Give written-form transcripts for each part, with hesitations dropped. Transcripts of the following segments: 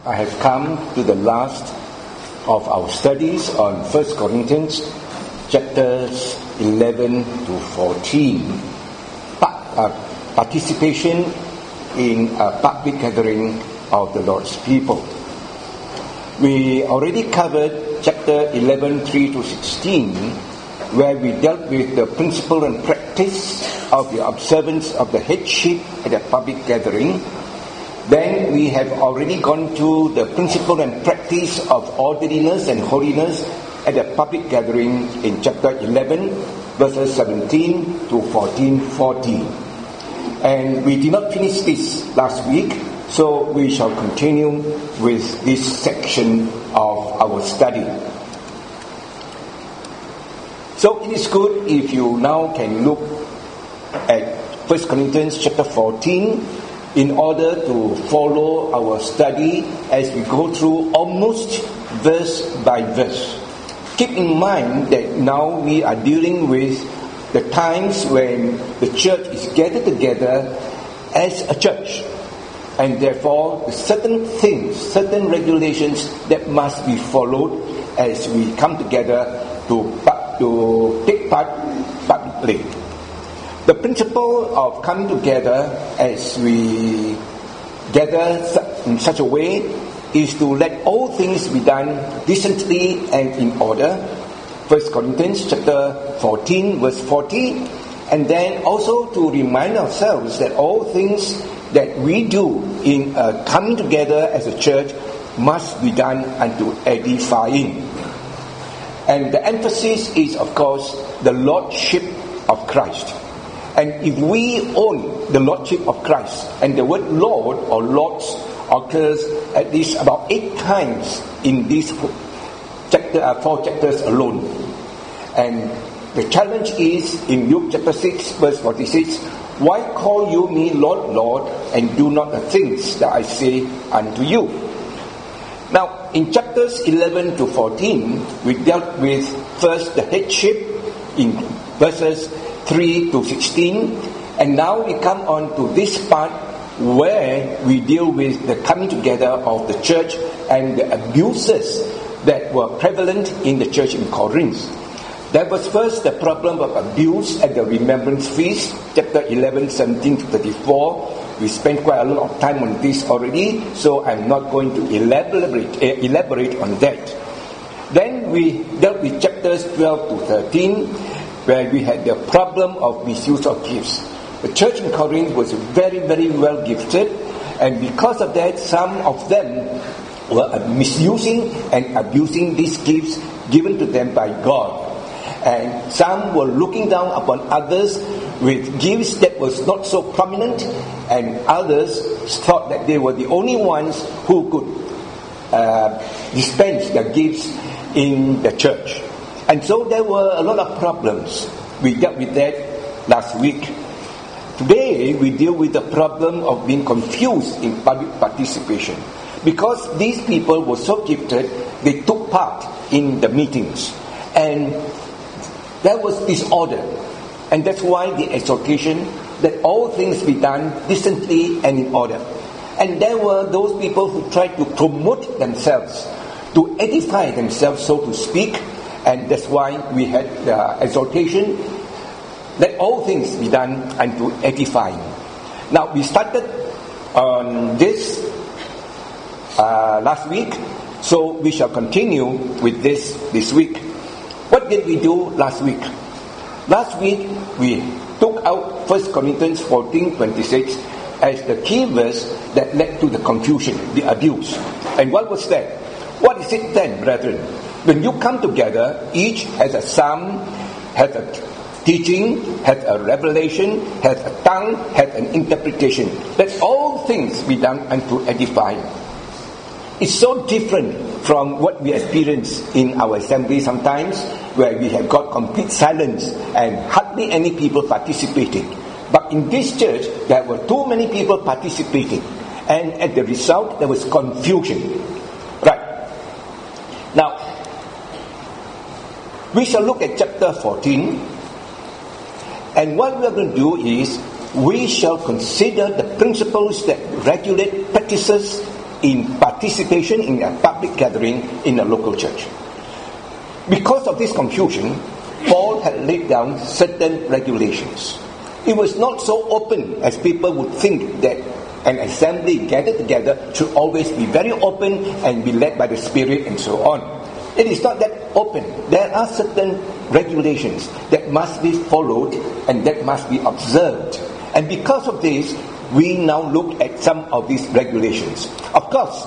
I have come to the last of our studies on 1 Corinthians chapters 11 to 14. Participation in a public gathering of the Lord's people. We already covered chapter 11, 3 to 16, where we dealt with the principle and practice of the observance of the headship at a public gathering. Then we have already gone to the principle and practice of orderliness and holiness at a public gathering in chapter 11, verses 17 to 14. And we did not finish this last week, so we shall continue with this section of our study. So it is good if you now can look at 1 Corinthians chapter 14 in order to follow our study as we go through almost verse by verse. Keep in mind that now we are dealing with the times when the church is gathered together as a church, and therefore certain things, certain regulations that must be followed as we come together to take part publicly. The principle of coming together as we gather in such a way is to let all things be done decently and in order. 1 Corinthians chapter 14 verse 40. And then also to remind ourselves that all things that we do in coming together as a church must be done unto edifying. And the emphasis is, of course, the Lordship of Christ. And if we own the Lordship of Christ, and the word Lord or Lords occurs at least about 8 times in these 4 chapters alone. And the challenge is in Luke chapter 6 verse 46, "Why call you me Lord, Lord, and do not the things that I say unto you?" Now, in chapters 11 to 14, we dealt with first the headship in verses 3 to 16, and now we come on to this part where we deal with the coming together of the church and the abuses that were prevalent in the church in Corinth. There was first the problem of abuse at the remembrance feast, chapter 11, 17 to 34. We spent quite a lot of time on this already, so I'm not going to elaborate on that. Then we dealt with chapters 12 to 13, where we had the problem of misuse of gifts. The church in Corinth was very, very well gifted, and because of that, some of them were misusing and abusing these gifts given to them by God. And some were looking down upon others with gifts that was not so prominent, and others thought that they were the only ones who could dispense their gifts in the church. And so there were a lot of problems. We dealt with that last week. Today we deal with the problem of being confused in public participation. Because these people were so gifted, they took part in the meetings. And there was disorder. And that's why the exhortation that all things be done decently and in order. And there were those people who tried to promote themselves, to edify themselves, so to speak. And that's why we had the exhortation, let all things be done unto edifying. Now, we started on this last week, so we shall continue with this week. What did we do last week? Last week, we took out 1 Corinthians 14:26 as the key verse that led to the confusion, the abuse. And what was that? What is it then, brethren? When you come together, each has a psalm, has a teaching, has a revelation, has a tongue, has an interpretation. Let all things be done unto edifying. It's so different from what we experience in our assembly sometimes, where we have got complete silence and hardly any people participating. But in this church, there were too many people participating, and as the result, there was confusion. Right. Now, we shall look at chapter 14, and what we are going to do is we shall consider the principles that regulate practices in participation in a public gathering in a local church. Because of this confusion, Paul had laid down certain regulations. It was not so open as people would think that an assembly gathered together should always be very open and be led by the Spirit and so on. It is not that open. There are certain regulations that must be followed and that must be observed. And because of this, we now look at some of these regulations. Of course,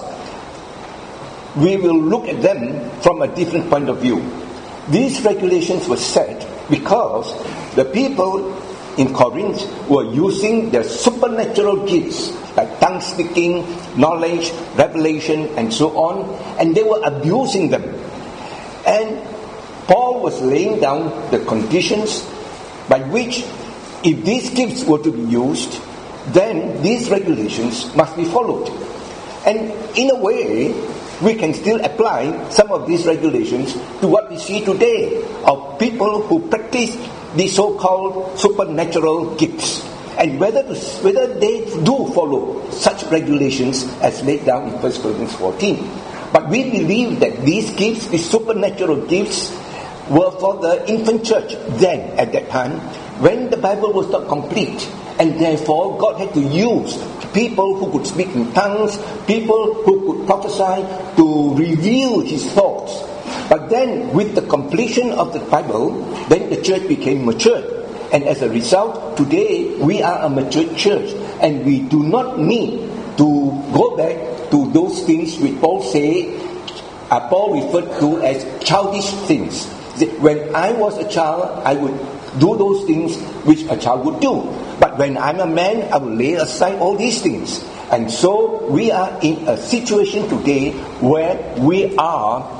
we will look at them from a different point of view. These regulations were set because the people in Corinth were using their supernatural gifts like tongue speaking, knowledge, revelation, and so on, and they were abusing them. And Paul was laying down the conditions by which, if these gifts were to be used, then these regulations must be followed. And in a way, we can still apply some of these regulations to what we see today of people who practice the so-called supernatural gifts, and whether they do follow such regulations as laid down in 1 Corinthians 14. But we believe that these gifts, these supernatural gifts, were for the infant church then, at that time, when the Bible was not complete. And therefore, God had to use people who could speak in tongues, people who could prophesy, to reveal His thoughts. But then, with the completion of the Bible, then the church became matured. And as a result, today, we are a matured church. And we do not need to go back to those things which Paul referred to as childish things. When I was a child, I would do those things which a child would do. But when I'm a man, I will lay aside all these things. And so we are in a situation today where we are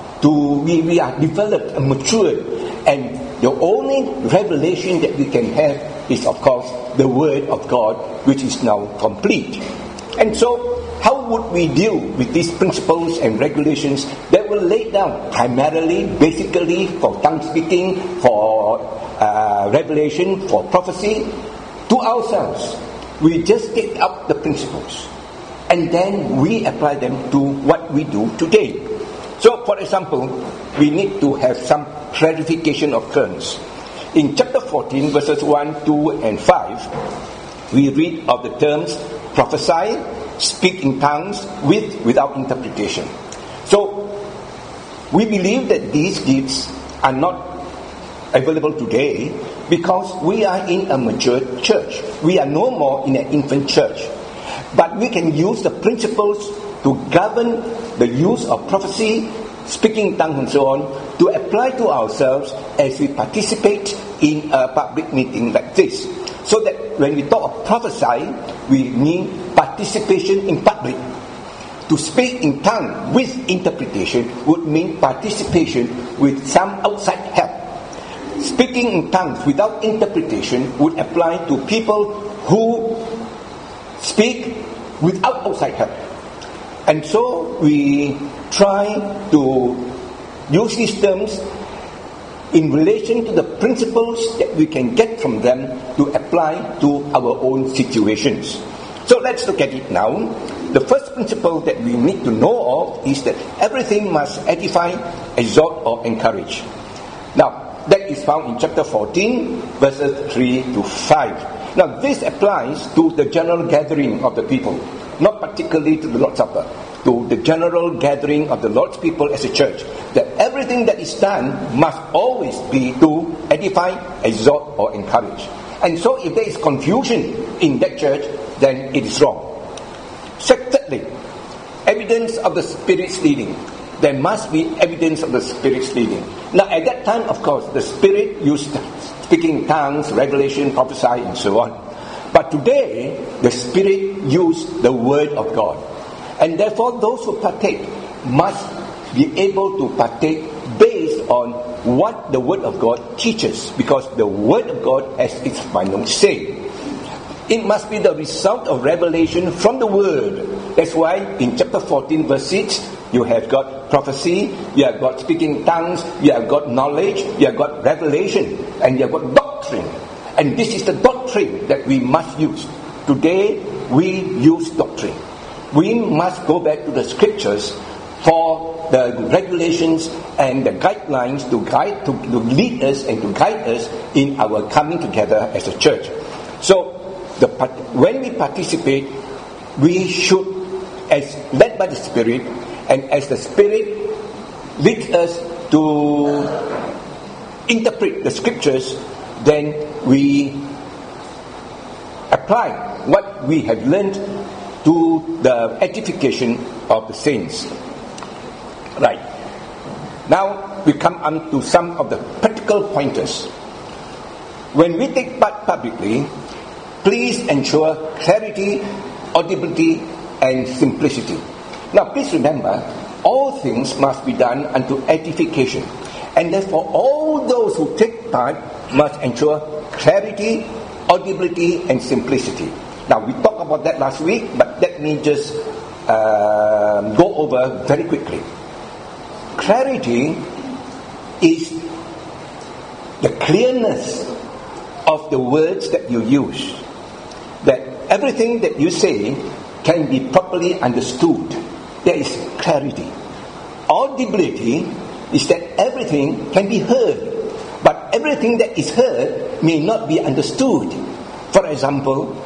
developed and matured. And the only revelation that we can have is, of course, the Word of God, which is now complete. And so, how would we deal with these principles and regulations that were laid down primarily, basically, for tongue speaking, for revelation, for prophecy? To ourselves, we just take up the principles and then we apply them to what we do today. So, for example, we need to have some clarification of terms. In chapter 14, verses 1, 2, and 5, we read of the terms prophesy, speak in tongues, without interpretation. So, we believe that these gifts are not available today because we are in a mature church. We are no more in an infant church. But we can use the principles to govern the use of prophecy, speaking in tongues and so on, to apply to ourselves as we participate in a public meeting like this. So that when we talk of prophesy, we mean participation in public. To speak in tongues with interpretation would mean participation with some outside help. Speaking in tongues without interpretation would apply to people who speak without outside help. And so we try to use these terms in relation to the principles that we can get from them to apply to our own situations. So let's look at it now. The first principle that we need to know of is that everything must edify, exhort, or encourage. Now, that is found in chapter 14, verses 3 to 5. Now, this applies to the general gathering of the people, not particularly to the Lord's Supper, to the general gathering of the Lord's people as a church, that everything that is done must always be to edify, exhort, or encourage. And so, if there is confusion in that church, then it is wrong. Thirdly, evidence of the Spirit's leading. There must be evidence of the Spirit's leading. Now, at that time, of course, the Spirit used speaking in tongues, revelation, prophesy, and so on. But today, the Spirit used the Word of God. And therefore, those who partake must be able to partake based on what the Word of God teaches, because the Word of God has its final say. It must be the result of revelation from the Word. That's why in chapter 14, verse 6, you have got prophecy, you have got speaking in tongues, you have got knowledge, you have got revelation, and you have got doctrine. And this is the doctrine that we must use. Today, we use doctrine. we must go back to the scriptures for the regulations and the guidelines to lead us and to guide us in our coming together as a church. So, when we participate, we should, as led by the Spirit, and as the Spirit leads us to interpret the scriptures, then we apply what we have learned to the edification of the saints. Right. Now we come on to some of the practical pointers. When we take part publicly, please ensure clarity, audibility, and simplicity. Now please remember, all things must be done unto edification. And therefore all those who take part must ensure clarity, audibility, and simplicity. Now we talked about that last week, but let me just go over very quickly. Clarity is the clearness of the words that you use, that everything that you say can be properly understood. There is clarity. Audibility is that everything can be heard, but everything that is heard may not be understood. For example,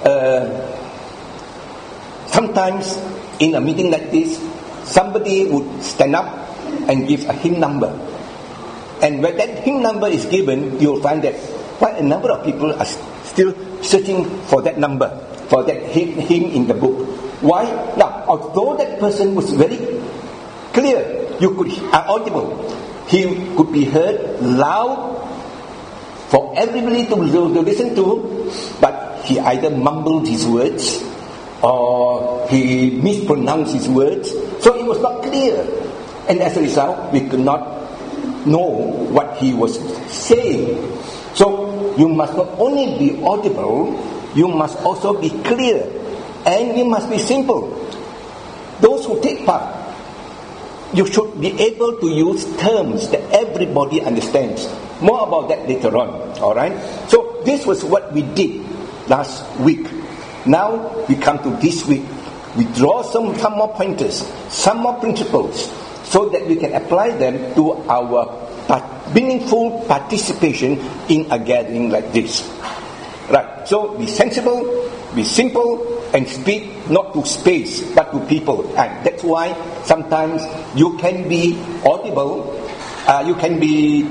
sometimes in a meeting like this, somebody would stand up and give a hymn number. And when that hymn number is given, you'll find that quite a number of people are still searching for that number, for that hymn in the book. Why? Now, although that person was very clear, audible, he could be heard loud for everybody to listen to, but he either mumbled his words or he mispronounced his words, so it was not clear. And as a result, we could not know what he was saying. So you must not only be audible, you must also be clear, and you must be simple. Those who take part, you should be able to use terms that everybody understands. More about that later on. Alright? So this was what we did last week. Now we come to this week. We draw some more pointers, some more principles, so that we can apply them to our meaningful participation in a gathering like this. Right, so be sensible, be simple, and speak not to space, but to people. And that's why sometimes you can be audible, you can be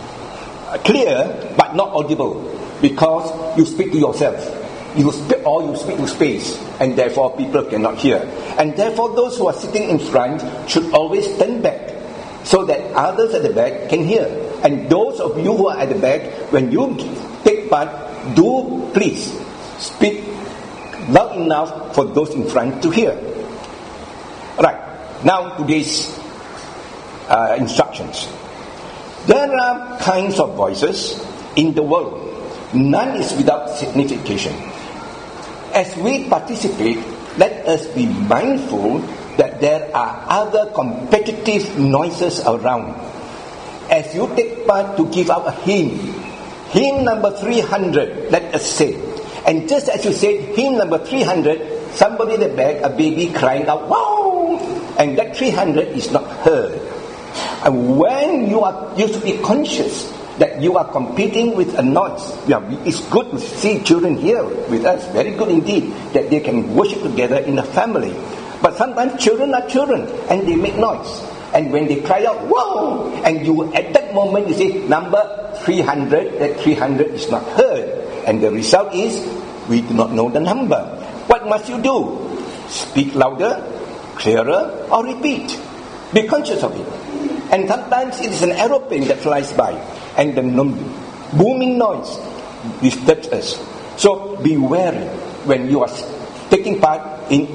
clear, but not audible, because you speak to yourself. You speak to space, and therefore people cannot hear. And therefore those who are sitting in front should always turn back, so that others at the back can hear. And those of you who are at the back, when you take part, do please speak loud enough for those in front to hear. Right, now today's instructions. There are kinds of voices in the world. None is without signification. As we participate, let us be mindful that there are other competitive noises around. As you take part to give out a hymn number 300, let us say, and just as you said hymn number 300, somebody in the back, a baby crying out, wow, and that 300 is not heard. And when you should be conscious that you are competing with a noise. It's good to see children here with us, very good indeed, that they can worship together in a family. But sometimes children are children and they make noise. And when they cry out, whoa, and you at that moment you say, number 300, that 300 is not heard. And the result is, we do not know the number. What must you do? Speak louder, clearer, or repeat. Be conscious of it. And sometimes it is an aeroplane that flies by, and the booming noise disturbs us. So be wary when you are taking part in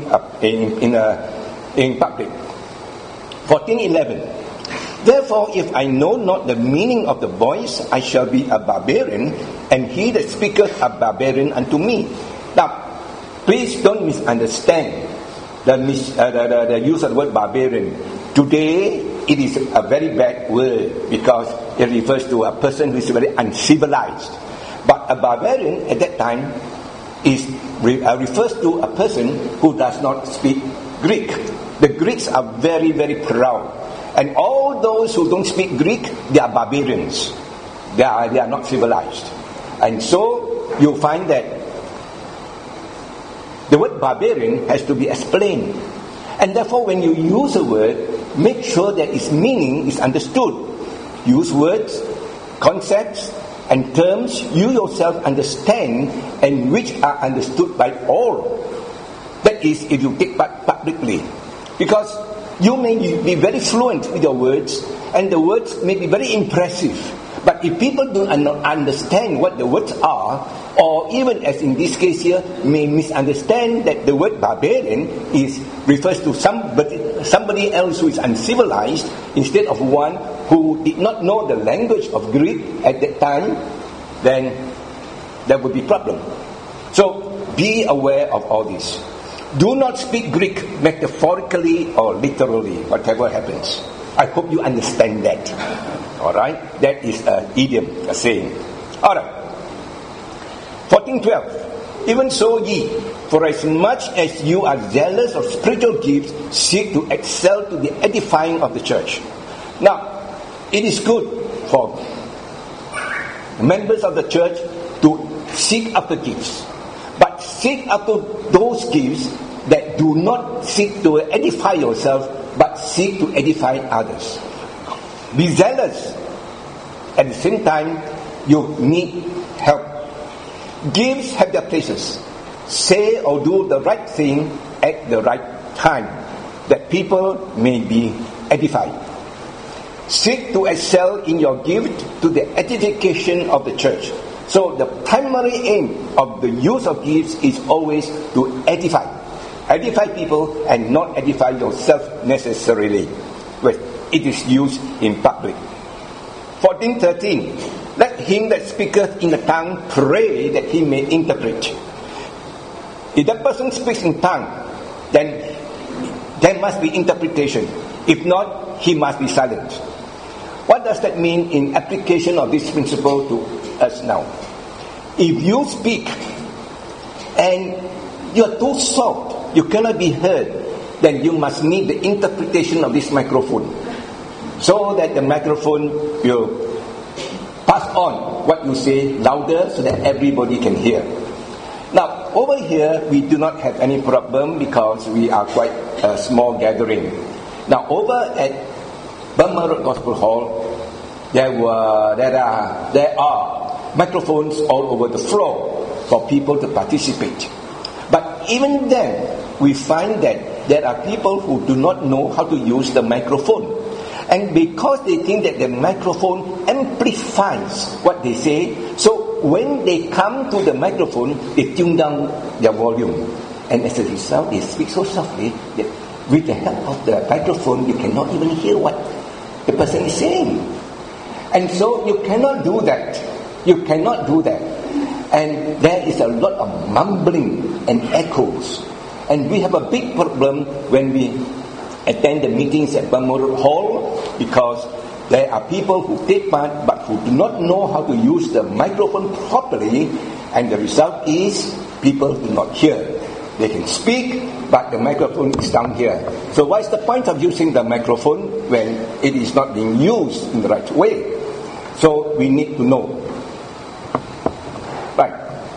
public. 14:11. Therefore, if I know not the meaning of the voice, I shall be a barbarian, and he that speaketh a barbarian unto me. Now, please don't misunderstand the use of the word barbarian. Today, it is a very bad word because it refers to a person who is very uncivilized. But a barbarian at that time refers to a person who does not speak Greek. The Greeks are very, very proud. And all those who don't speak Greek, they are barbarians. They are not civilized. And so you find that the word barbarian has to be explained. And therefore when you use a word, make sure that its meaning is understood. Use words, concepts, and terms you yourself understand and which are understood by all. That is, if you take part publicly. Because you may be very fluent with your words, and the words may be very impressive. But if people do not understand what the words are, or even as in this case here, may misunderstand that the word barbarian refers to somebody else who is uncivilized, instead of one who did not know the language of Greek at that time, then there would be problem. So be aware of all this. Do not speak Greek metaphorically or literally, whatever happens. I hope you understand that. Alright? That is an idiom, a saying. Alright. 14:12. Even so ye, for as much as you are zealous of spiritual gifts, seek to excel to the edifying of the church. Now, it is good for members of the church to seek after gifts. But seek after those gifts that do not seek to edify yourself, but seek to edify others. Be zealous. At the same time, you need help. Gifts have their places. Say or do the right thing at the right time, that people may be edified. Seek to excel in your gift to the edification of the church. So the primary aim of the use of gifts is always to edify. Edify people and not edify yourself necessarily. But it is used in public. 14:13. Let him that speaketh in a tongue pray that he may interpret. If that person speaks in tongue, then there must be interpretation. If not, he must be silent. What does that mean in application of this principle to us now? If you speak and you are too soft, you cannot be heard, then you must need the interpretation of this microphone, so that the microphone will pass on what you say louder so that everybody can hear. Now, over here, we do not have any problem because we are quite a small gathering. Now, over at Burma Road Gospel Hall, there are microphones all over the floor for people to participate. But even then, we find that there are people who do not know how to use the microphone. And because they think that the microphone amplifies what they say, so when they come to the microphone, they tune down their volume. And as a result, they speak so softly that with the help of the microphone, you cannot even hear what the person is saying. And so you cannot do that. You cannot do that. And there is a lot of mumbling and echoes. And we have a big problem when we attend the meetings at Burma Road Hall, because there are people who take part but who do not know how to use the microphone properly, and the result is people do not hear. They can speak, but the microphone is down here. So what is the point of using the microphone when it is not being used in the right way? So we need to know. Right.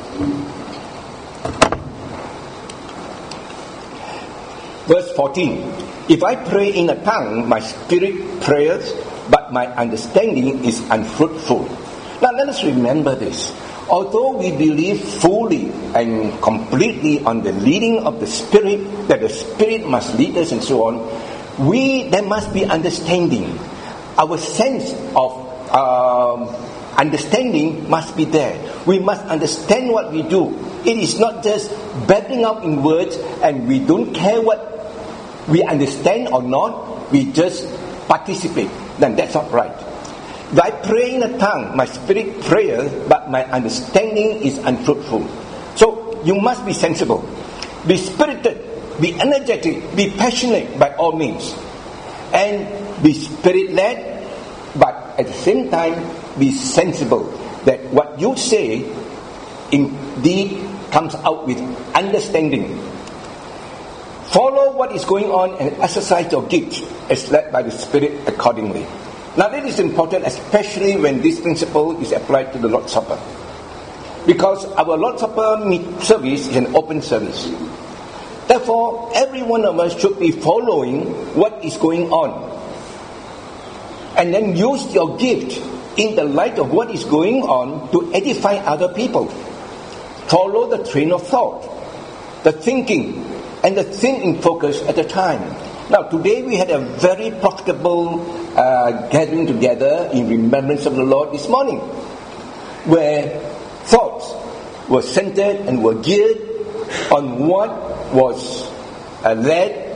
Verse 14. If I pray in a tongue, my spirit prays, but my understanding is unfruitful. Now let us remember this. Although we believe fully and completely on the leading of the Spirit, that the Spirit must lead us and so on, there must be understanding. Our sense of understanding must be there. We must understand what we do. It is not just babbling out in words and we don't care what we understand or not, we just participate. Then that's not right. If I pray in a tongue, my spirit prays, but my understanding is unfruitful. So you must be sensible, be spirited, be energetic, be passionate by all means, and be spirit-led, but at the same time be sensible that what you say indeed comes out with understanding. Follow what is going on and exercise your gift as led by the Spirit accordingly. Now that is important, especially when this principle is applied to the Lord's Supper. Because our Lord's Supper service is an open service. Therefore, every one of us should be following what is going on. And then use your gift in the light of what is going on to edify other people. Follow the train of thought, the thinking, and the thing in focus at the time. Now, today we had a very profitable gathering together in remembrance of the Lord this morning, where thoughts were centered and were geared on what was led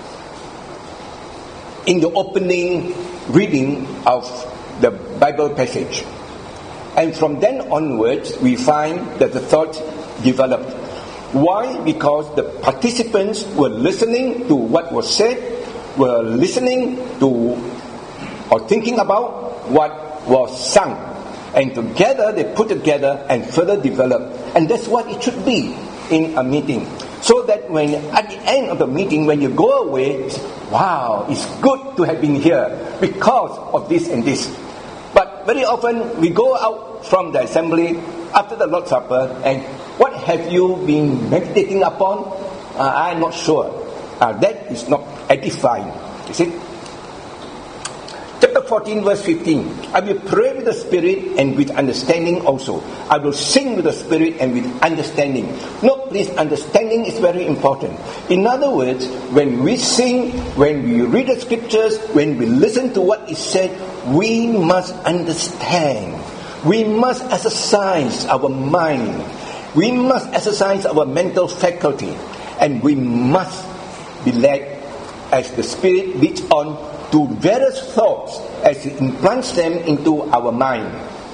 in the opening reading of the Bible passage. And from then onwards, we find that the thought developed. Why? Because the participants were listening to what was said, were listening to or thinking about what was sung. And together they put together and further develop. And that's what it should be in a meeting. So that when at the end of the meeting, when you go away, wow, it's good to have been here because of this and this. But very often we go out from the assembly after the Lord's Supper, and what have you been meditating upon? I'm not sure. That is not edifying. You see? Chapter 14 verse 15. I will pray with the Spirit and with understanding also. I will sing with the Spirit and with understanding. Note please, understanding is very important. In other words, when we sing, when we read the scriptures, when we listen to what is said, we must understand. We must exercise our mind. We must exercise our mental faculty. And we must be led as the Spirit leads on to various thoughts as it implants them into our mind.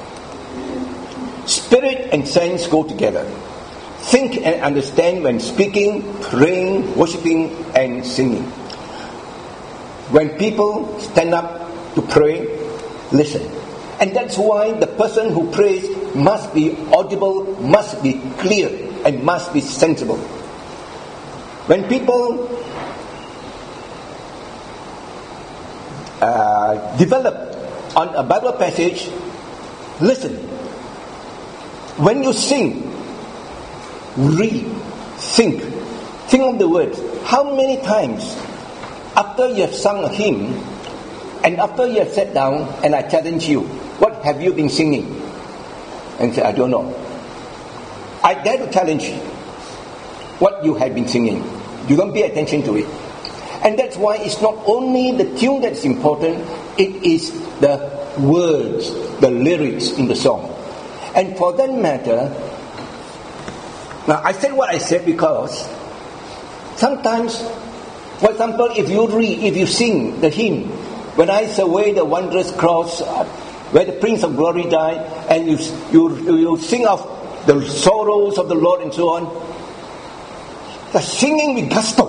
Spirit and sense go together. Think and understand when speaking, praying, worshipping, and singing. When people stand up to pray, listen. And that's why the person who prays must be audible, must be clear, and must be sensible. When people develop on a Bible passage, listen. When you sing, read, think of the words. How many times after you have sung a hymn and after you have sat down and I challenge you, what have you been singing? And say, I don't know. I dare to challenge you what you have been singing. You don't pay attention to it. And that's why it's not only the tune that's important, it is the words, the lyrics in the song. And for that matter, now I said what I said because sometimes, for example, if you sing the hymn, when I survey the wondrous cross where the Prince of Glory died, and you sing of the sorrows of the Lord and so on, the singing with gusto,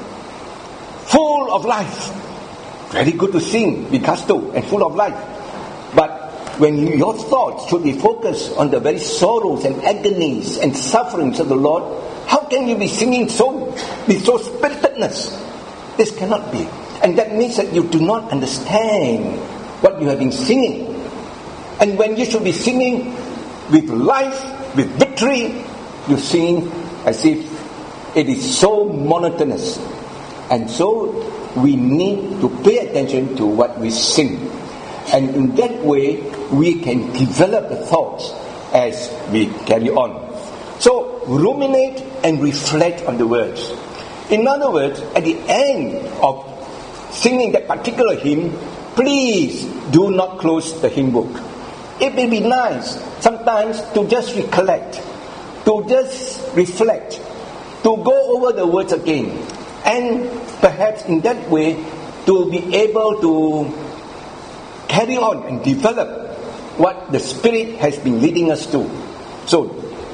full of life. Very good to sing with gusto and full of life. But when your thoughts should be focused on the very sorrows and agonies and sufferings of the Lord, how can you be singing with so spiritedness? This cannot be. And that means that you do not understand what you have been singing. And when you should be singing with life, with victory, you sing as if it is so monotonous. And so we need to pay attention to what we sing. And in that way, we can develop the thoughts as we carry on. So, ruminate and reflect on the words. In other words, at the end of singing that particular hymn, please do not close the hymn book. It may be nice sometimes to just recollect, to just reflect, to go over the words again. And perhaps in that way, to be able to carry on and develop what the Spirit has been leading us to. So,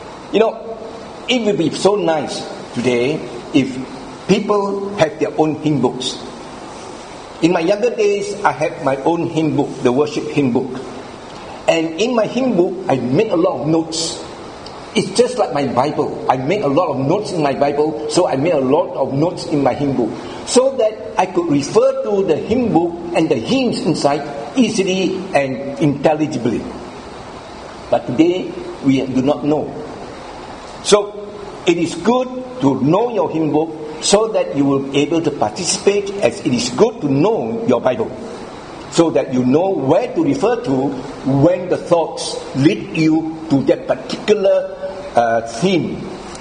it would be so nice today if people have their own hymn books. In my younger days, I had my own hymn book, the worship hymn book. And in my hymn book, I made a lot of notes. It's just like my Bible. I make a lot of notes in my Bible, so I made a lot of notes in my hymn book, so that I could refer to the hymn book and the hymns inside easily and intelligibly. But today, we do not know. So, it is good to know your hymn book so that you will be able to participate, as it is good to know your Bible, so that you know where to refer to when the thoughts lead you to that particular theme.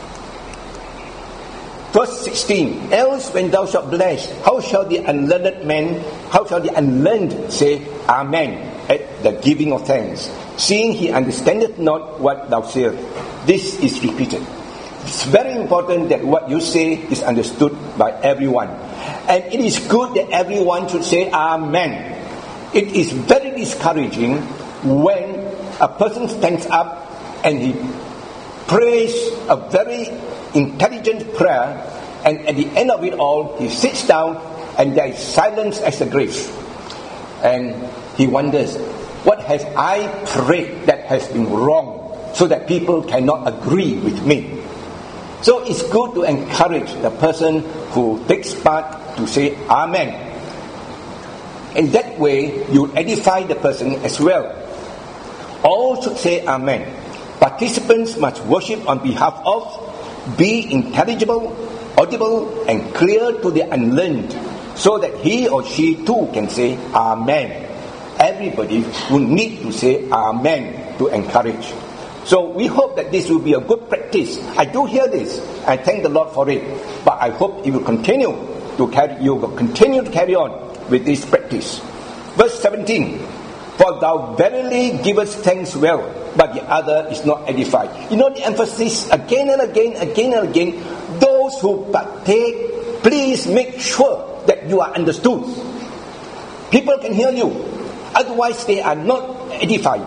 Verse 16, else when thou shalt bless, how shall the unlearned say Amen at the giving of thanks, seeing he understandeth not what thou sayest. This is repeated. It's very important that what you say is understood by everyone. And it is good that everyone should say Amen. It is very discouraging when a person stands up and he prays a very intelligent prayer, and at the end of it all, he sits down and there is silence as the grave. And he wonders, what have I prayed that has been wrong, so that people cannot agree with me? So it's good to encourage the person who takes part to say Amen. In that way, you edify the person as well. All should say Amen. Participants must worship on behalf of, be intelligible, audible, and clear to the unlearned, so that he or she too can say Amen. Everybody will need to say Amen to encourage. So we hope that this will be a good practice. I do hear this. I thank the Lord for it. But I hope you will continue to carry on with this practice. Verse 17. For thou verily givest thanks well, but the other is not edified. You know the emphasis again and again. Those who partake, please make sure that you are understood. People can hear you. Otherwise they are not edified.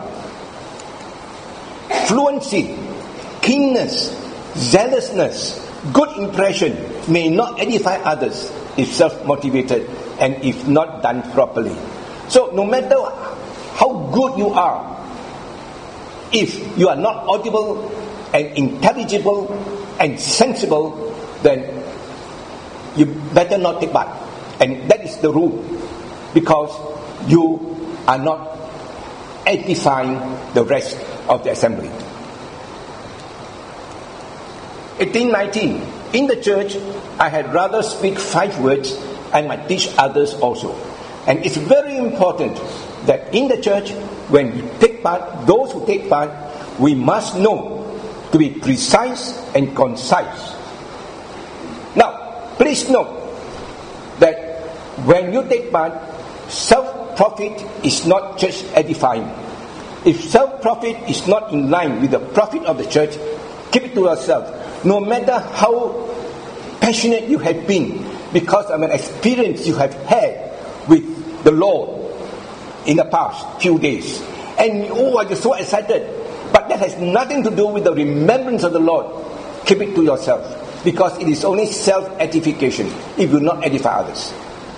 Fluency, keenness, zealousness, good impression may not edify others if self-motivated and if not done properly. So no matter how good you are, if you are not audible and intelligible and sensible, then you better not take part. And that is the rule, because you are not edifying the rest of the assembly. 18:19. In the church, I had rather speak 5 words and might teach others also. And it's very important that in the church, when we take part, those who take part, we must know to be precise and concise. Now, please note that when you take part, self-profit is not church edifying. If self-profit is not in line with the profit of the church, keep it to yourself. No matter how passionate you have been because of an experience you have had with the Lord in the past few days, and you're so excited, but that has nothing to do with the remembrance of the Lord, keep it to yourself, because it is only self-edification. It will not edify others.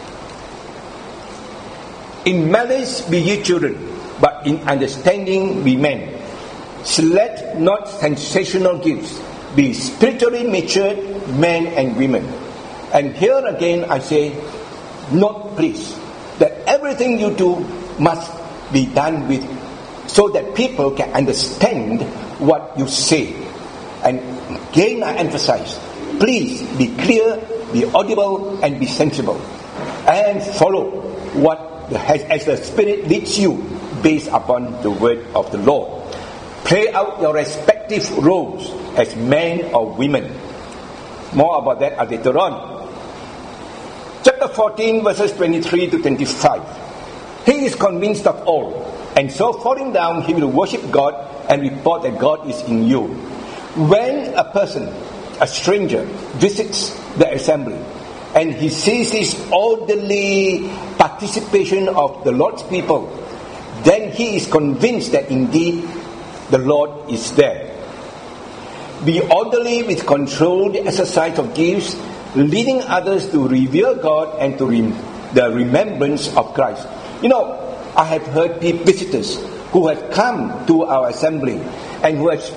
In malice be ye children, but in understanding be men. Select not sensational gifts. Be spiritually matured men and women. And here again I say, note please, that everything you do must be done with, so that people can understand what you say. And again I emphasize, please be clear, be audible, and be sensible. And follow what as the Spirit leads you, based upon the word of the Lord. Play out your respective roles as men or women. More about that later on. Chapter 14, verses 23 to 25. He is convinced of all, and so falling down, he will worship God and report that God is in you. When a person, a stranger, visits the assembly, and he sees this orderly participation of the Lord's people, then he is convinced that indeed the Lord is there. Be orderly with controlled exercise of gifts, leading others to revere God and to the remembrance of Christ. You know, I have heard visitors who have come to our assembly and who have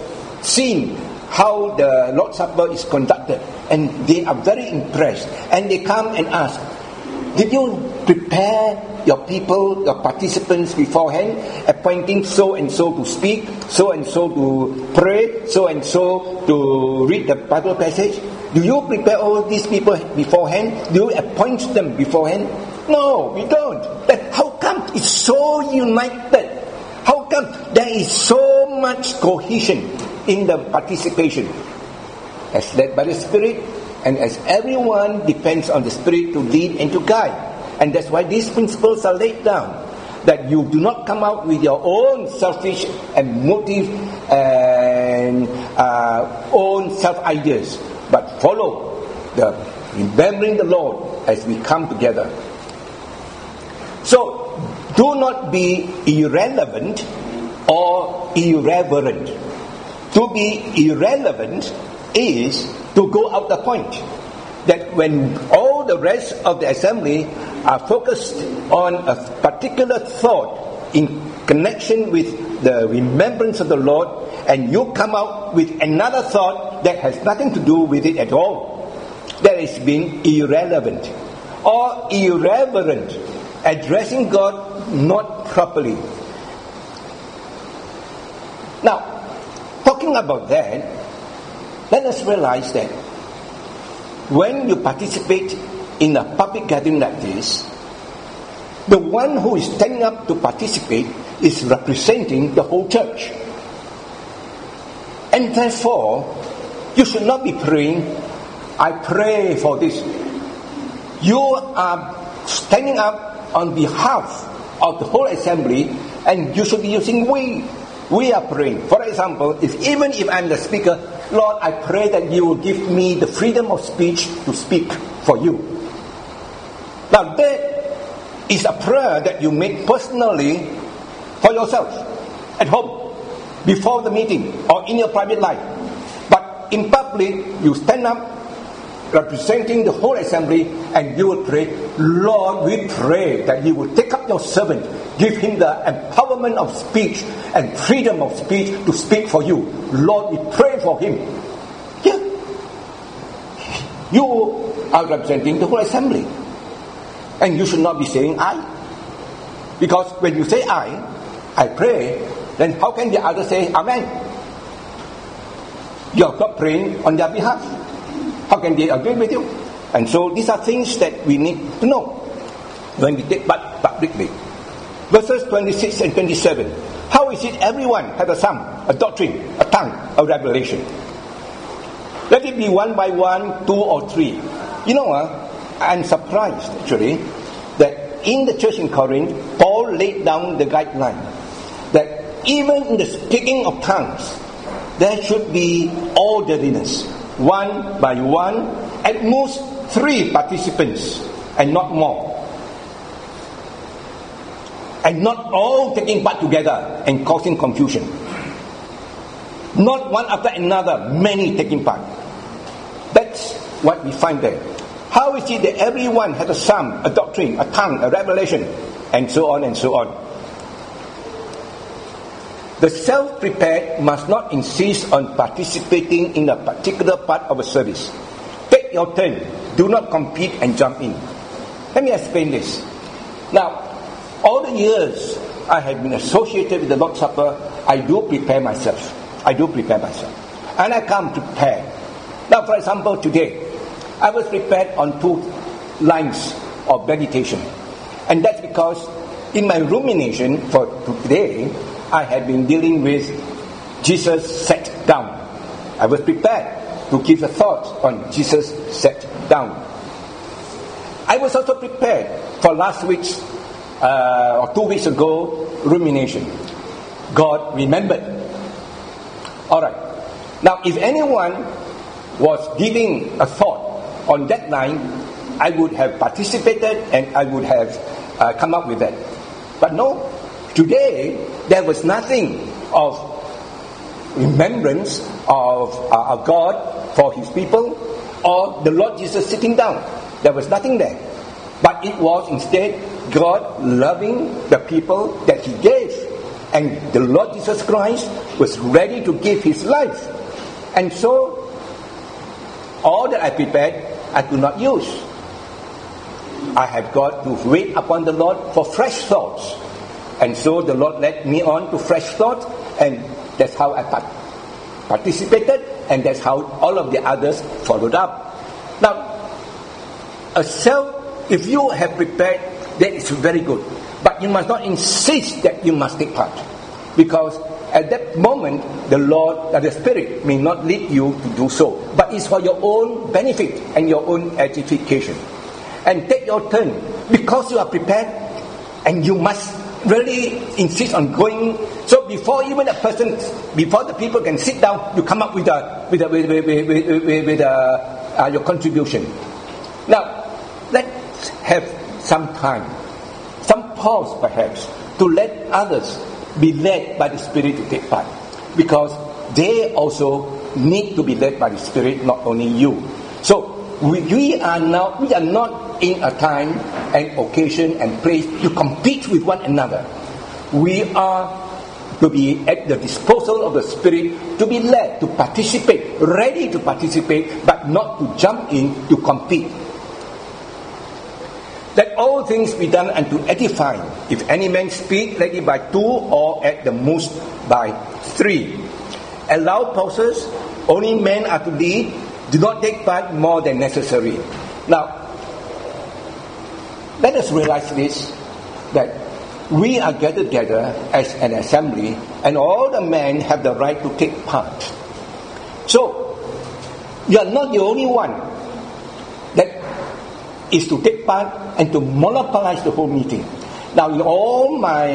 seen how the Lord's Supper is conducted, and they are very impressed, and they come and ask, did you prepare your people, your participants beforehand, appointing so and so to speak, so and so to pray, so and so to read the Bible passage? Do you prepare all these people beforehand? Do you appoint them beforehand? No, we don't. Then how come it's so united? How come there is so much cohesion in the participation? As led by the Spirit, and as everyone depends on the Spirit to lead and to guide. And that's why these principles are laid down. That you do not come out with your own selfish and motive and own self-ideas, but follow the remembering the Lord as we come together. So, do not be irrelevant or irreverent. To be irrelevant is to go out the point. That when all the rest of the assembly are focused on a particular thought in connection with the remembrance of the Lord, and you come out with another thought that has nothing to do with it at all, that is being irrelevant or irreverent, addressing God not properly. Now, talking about that, let us realize that when you participate in a public gathering like this, the one who is standing up to participate is representing the whole church. And therefore, you should not be praying, I pray for this. You are standing up on behalf of the whole assembly, and you should be using we. We are praying. For example, even if I'm the speaker, Lord, I pray that you will give me the freedom of speech to speak for you. Now that is a prayer that you make personally for yourself, at home, before the meeting, or in your private life. But in public, you stand up representing the whole assembly, and you will pray, Lord, we pray that you will take up your servant, give him the empowerment of speech and freedom of speech to speak for you. Lord, we pray for him. Yeah. You are representing the whole assembly. And you should not be saying I. Because when you say I pray, then how can the others say Amen? You are not praying on their behalf. How can they agree with you? And so these are things that we need to know when we take part publicly. Verses 26 and 27. How is it everyone has a psalm, a doctrine, a tongue, a revelation? Let it be one by one, 2 or 3. You know, I'm surprised actually that in the church in Corinth, Paul laid down the guideline that even in the speaking of tongues, there should be orderliness. One by one, at most 3 participants, and not more. And not all taking part together and causing confusion. Not one after another, many taking part. That's what we find there. How is it that everyone has a psalm, a doctrine, a tongue, a revelation, and so on and so on? The self-prepared must not insist on participating in a particular part of a service. Take your turn. Do not compete and jump in. Let me explain this. Now, all the years I have been associated with the Lord's Supper, I do prepare myself. And I come prepared. Now, for example, today, I was prepared on 2 lines of meditation. And that's because in my rumination for today, I had been dealing with Jesus sat down. I was prepared to give a thought on Jesus sat down. I was also prepared for last week's or 2 weeks ago rumination. God remembered. Alright. Now if anyone was giving a thought on that line, I would have participated and I would have come up with that. But no, today there was nothing of remembrance of God for his people or the Lord Jesus sitting down. There was nothing there. But it was instead God loving the people that he gave. And the Lord Jesus Christ was ready to give his life And so, all that I prepared, I could not use. I have got to wait upon the Lord for fresh thoughts. And so the Lord led me on to fresh thoughts, and that's how I participated, and that's how all of the others followed up. Now, if you have prepared, that is very good. But you must not insist that you must take part. Because at that moment, the Lord, the Spirit may not lead you to do so. But it's for your own benefit and your own edification. And take your turn. Because you are prepared, and you must really insist on going. So before the people can sit down, you come up with your contribution. Now, let's have some time, some pause perhaps, to let others be led by the Spirit to take part. Because they also need to be led by the Spirit, not only you. So we are not in a time and occasion and place to compete with one another. We are to be at the disposal of the Spirit, to be led, to participate, ready to participate, but not to jump in to compete. Let all things be done unto edifying. If any man speak, let it by 2 or at the most by 3. Allow pauses. Only men are to lead. Do not take part more than necessary. Now, let us realize this, that we are gathered together as an assembly, and all the men have the right to take part. So, you are not the only one that is to take part and to monopolize the whole meeting. Now, in all my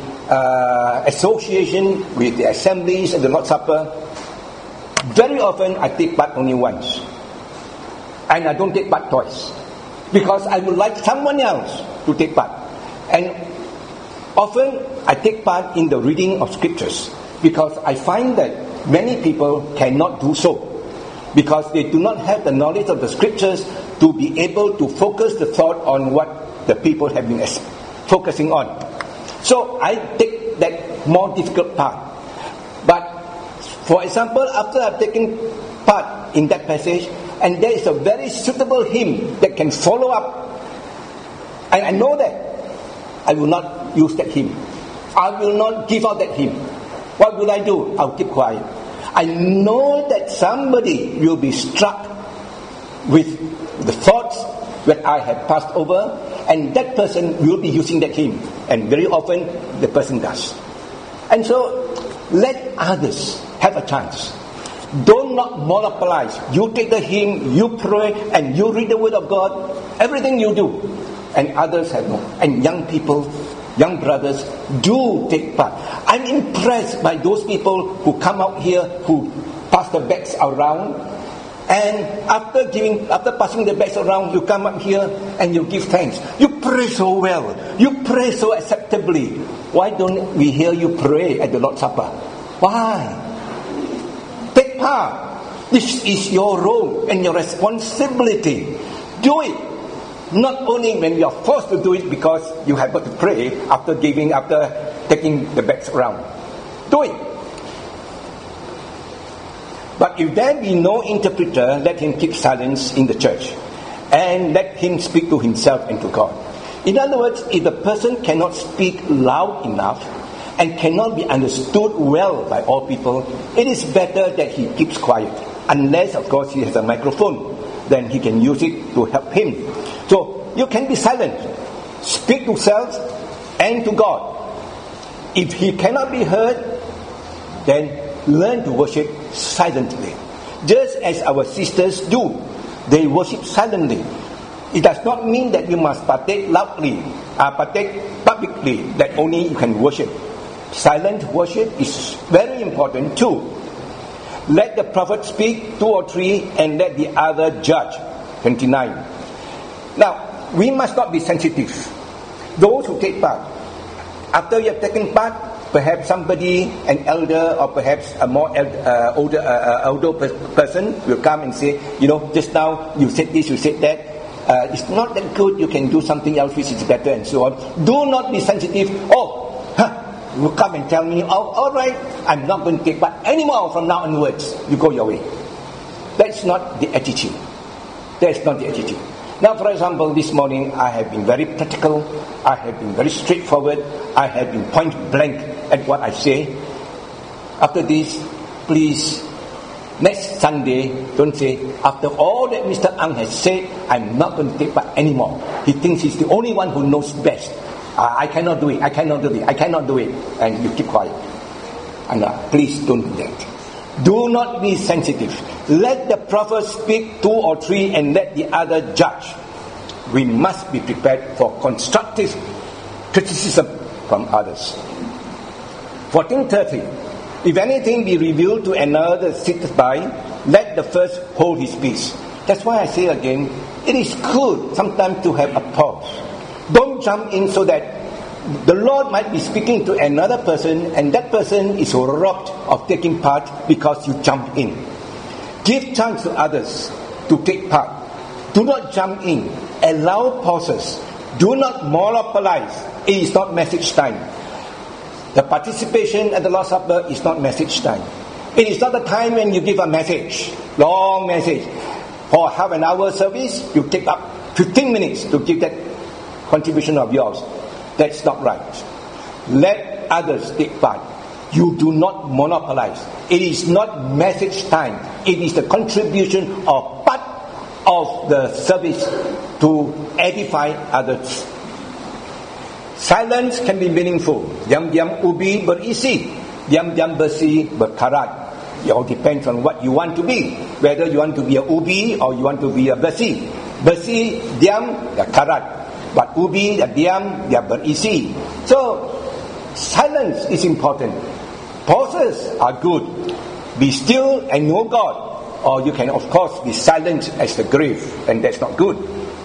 association with the assemblies and the Lord's Supper, very often I take part only once. And I don't take part twice. Because I would like someone else to take part. And often I take part in the reading of scriptures. Because I find that many people cannot do so. Because they do not have the knowledge of the scriptures to be able to focus the thought on what the people have been focusing on. So I take that more difficult part. But, for example, after I've taken part in that passage, and there is a very suitable hymn that can follow up, and I know that, I will not use that hymn. I will not give out that hymn. What will I do? I'll keep quiet. I know that somebody will be struck with the thoughts that I have passed over, and that person will be using that hymn, and very often the person does. And so let others have a chance. Do not monopolize. You take the hymn, you pray, and you read the Word of God, everything you do, and others have no. And young people, young brothers, do take part. I'm impressed by those people who come out here, who pass the bags around, and after passing the bags around, you come up here and you give thanks. You pray so well. You pray so acceptably. Why don't we hear you pray at the Lord's Supper? Why? Take part. This is your role and your responsibility. Do it. Not only when you are forced to do it because you have got to pray after taking the bags around. Do it. But if there be no interpreter, let him keep silence in the church, and let him speak to himself and to God. In other words, if the person cannot speak loud enough and cannot be understood well by all people, it is better that he keeps quiet. Unless, of course, he has a microphone, then he can use it to help him. So, you can be silent. Speak to self and to God. If he cannot be heard, then learn to worship silently. Just as our sisters do. They worship silently. It does not mean that you must partake loudly, partake publicly, that only you can worship. Silent worship is very important too. Let the prophet speak 2 or 3 and let the other judge. 29. Now, we must not be sensitive. Those who take part, after you have taken part, perhaps somebody, an elder, or perhaps a more older person will come and say, just now you said this, you said that. It's not that good, you can do something else which is better, and so on. Do not be sensitive. will come and tell me, oh, all right, I'm not going to take part anymore from now onwards. You go your way. That's not the attitude. That's not the attitude. Now, for example, this morning I have been very practical. I have been very straightforward. I have been point blank at what I say. After this, please, next Sunday, don't say, after all that Mr. Ang has said, I'm not going to take part anymore. He thinks he's the only one who knows best. I cannot do it. I cannot do it. I cannot do it. And you keep quiet. And please don't do that. Do not be sensitive. Let the prophet speak 2 or 3 and let the other judge. We must be prepared for constructive criticism from others. 14:30. If anything be revealed to another sitters by, let the first hold his peace. That's why I say again, it is good sometimes to have a pause. Don't jump in so that the Lord might be speaking to another person and that person is robbed of taking part because you jump in. Give chance to others to take part. Do not jump in. Allow pauses. Do not monopolize. It is not message time. The participation at the Lord's Supper is not message time. It is not the time when you give a message, long message. For half an hour service, you take up 15 minutes to give that contribution of yours. That's not right. Let others take part. You do not monopolize. It is not message time. It is the contribution of part of the service to edify others. Silence can be meaningful. Diam-diam ubi berisi, diam-diam bersih berkarat. It all depends on what you want to be. Whether you want to be a ubi or you want to be a bersih. Bersih, diam, karat. But ubi, diam, dia berisi. So, silence is important. Pauses are good. Be still and know God. Or you can, of course, be silent as the grave, and that's not good.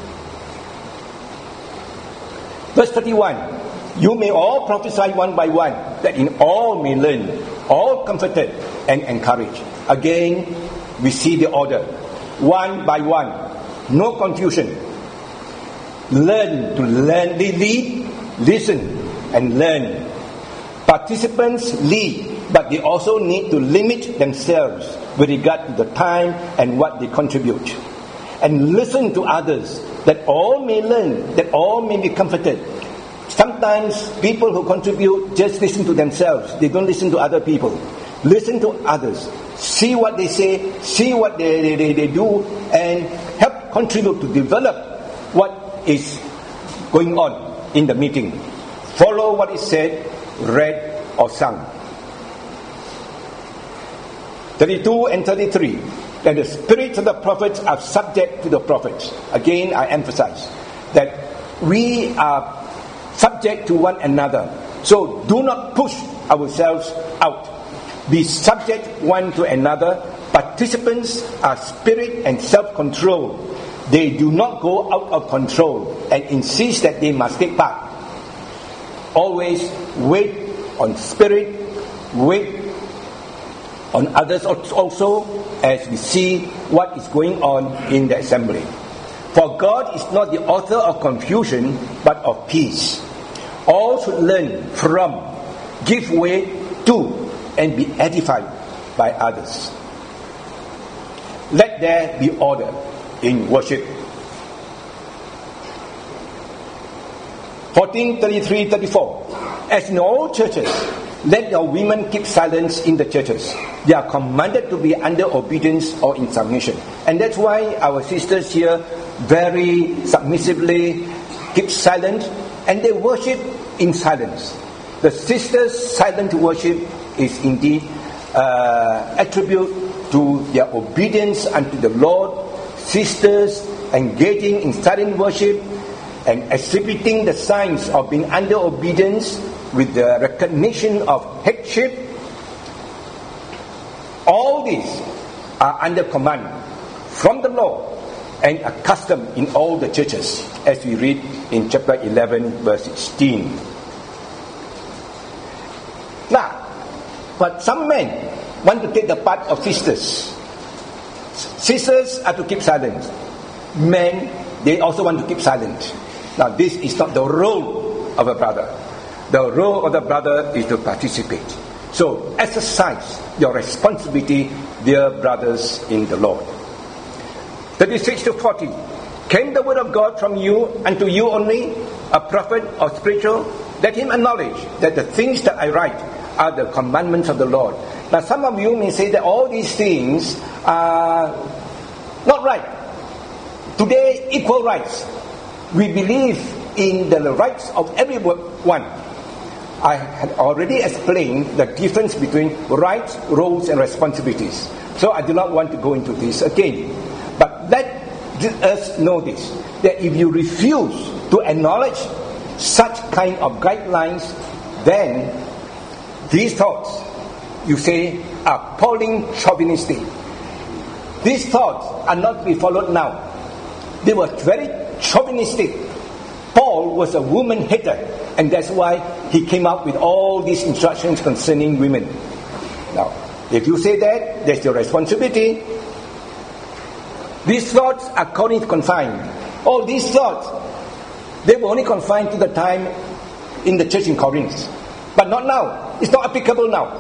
Verse 31. You may all prophesy one by one, that in all may learn, all comforted and encouraged. Again, we see the order. One by one. No confusion. Learn to learn, lead, listen, and learn. Participants lead, but they also need to limit themselves with regard to the time and what they contribute. And listen to others, that all may learn, that all may be comforted. Sometimes people who contribute just listen to themselves. They don't listen to other people. Listen to others. See what they say, see what they do, and help contribute to develop what is going on in the meeting. Follow what is said, read, or sung. 32 and 33. That the spirits of the prophets are subject to the prophets. Again, I emphasize that we are subject to one another. So do not push ourselves out. Be subject one to another. Participants are spirit and self-control. They do not go out of control and insist that they must take part. Always wait on spirit, wait on others also, as we see what is going on in the assembly. For God is not the author of confusion, but of peace. All should learn from, give way to, and be edified by others. Let there be order in worship. 14:33-34. As in all churches, let your women keep silence in the churches. They are commanded to be under obedience or in submission. And that's why our sisters here very submissively keep silent and they worship in silence. The sisters' silent worship is indeed attribute to their obedience unto the Lord. Sisters engaging in silent worship and exhibiting the signs of being under obedience with the recognition of headship. All these are under command from the Lord and accustomed in all the churches, as we read in chapter 11 verse 16. Now, but some men want to take the part of sisters. Sisters are to keep silent. Men, they also want to keep silent. Now, this is not the role of a brother. The role of the brother is to participate. So exercise your responsibility, dear brothers in the Lord. 36 to 40. Came the word of God from you unto you only, a prophet or spiritual? Let him acknowledge that the things that I write are the commandments of the Lord. Now some of you may say that all these things are not right. Today, equal rights. We believe in the rights of everyone. I had already explained the difference between rights, roles, and responsibilities. So I do not want to go into this again. But let us know this, that if you refuse to acknowledge such kind of guidelines, then these thoughts, you say, are appalling chauvinistic. These thoughts are not to be followed now. They were very chauvinistic. Paul was a woman hater, and that's why he came up with all these instructions concerning women. Now, if you say that, that's your responsibility. These thoughts are confined. All these thoughts, they were only confined to the time in the church in Corinth. But not now. It's not applicable now.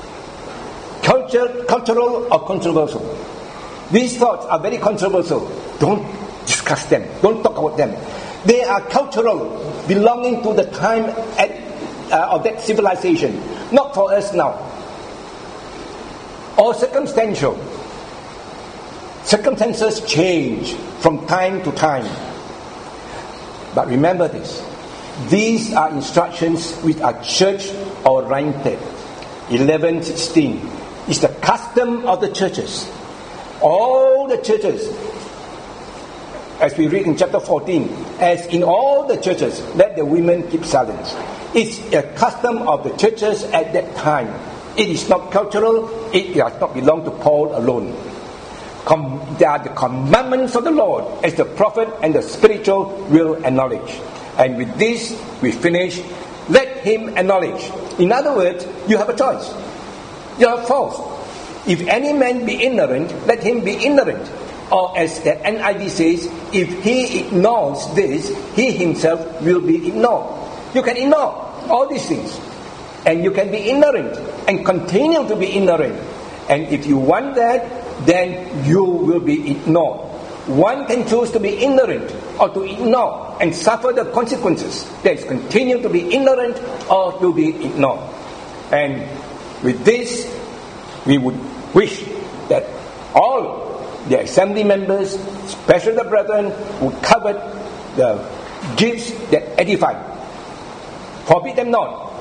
Cultural or controversial. These thoughts are very controversial. Don't discuss them. Don't talk about them. They are cultural, belonging to the time of that civilization. Not for us now. Or circumstantial. Circumstances change from time to time. But remember this. These are instructions which are church-oriented. 11:16 is the custom of the churches. All the churches, as we read in chapter 14, as in all the churches, let the women keep silence. It's a custom of the churches at that time. It is not cultural. It does not belong to Paul alone. They are the commandments of the Lord, as the prophet and the spiritual will acknowledge. And with this, we finish. Let him acknowledge. In other words, you have a choice. You are forced. If any man be ignorant, let him be ignorant. Or as the NIV says, if he ignores this, he himself will be ignored. You can ignore all these things. And you can be ignorant and continue to be ignorant. And if you want that, then you will be ignored. One can choose to be ignorant or to ignore and suffer the consequences. That is, continue to be ignorant or to be ignored. And with this, we would wish that all the assembly members, especially the brethren, who covered the gifts that edify, forbid them not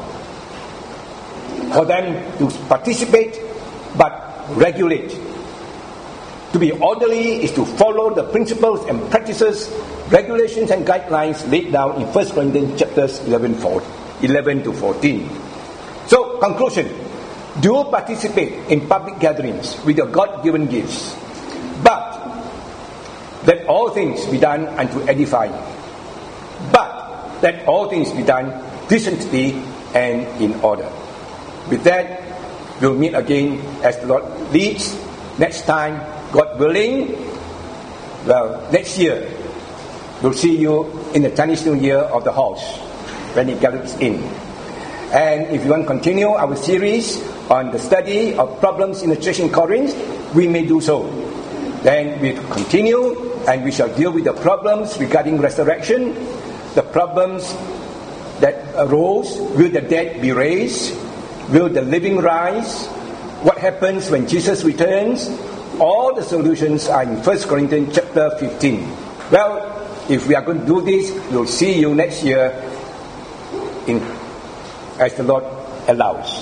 for them to participate, but regulate. To be orderly is to follow the principles and practices, regulations and guidelines laid down in 1 Corinthians chapters 11 to 14. So, conclusion. Do participate in public gatherings with your God-given gifts. But let all things be done unto edifying. But let all things be done decently and in order. With that, we'll meet again as the Lord leads. Next time, God willing, next year, we'll see you in the Chinese New Year of the horse when it gathers in. And if you want to continue our series on the study of problems in the church in Corinth, we may do so. Then we continue and we shall deal with the problems regarding resurrection, the problems that arose. Will the dead be raised? Will the living rise? What happens when Jesus returns? All the solutions are in 1 Corinthians chapter 15. Well, if we are going to do this, we'll see you next year as the Lord allows.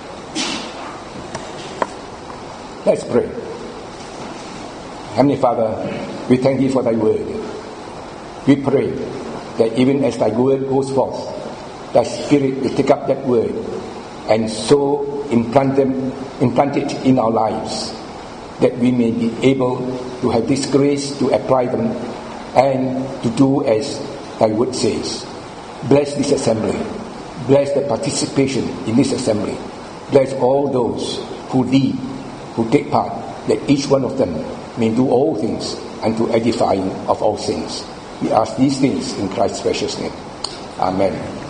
Let's pray. Heavenly Father, we thank you for thy word. We pray that even as thy word goes forth, thy spirit will take up that word and so implant it in our lives, that we may be able to have this grace to apply them and to do as thy word says. Bless this assembly. Bless the participation in this assembly. Bless all those who lead, who take part, that each one of them may do all things unto edifying of all things. We ask these things in Christ's precious name. Amen.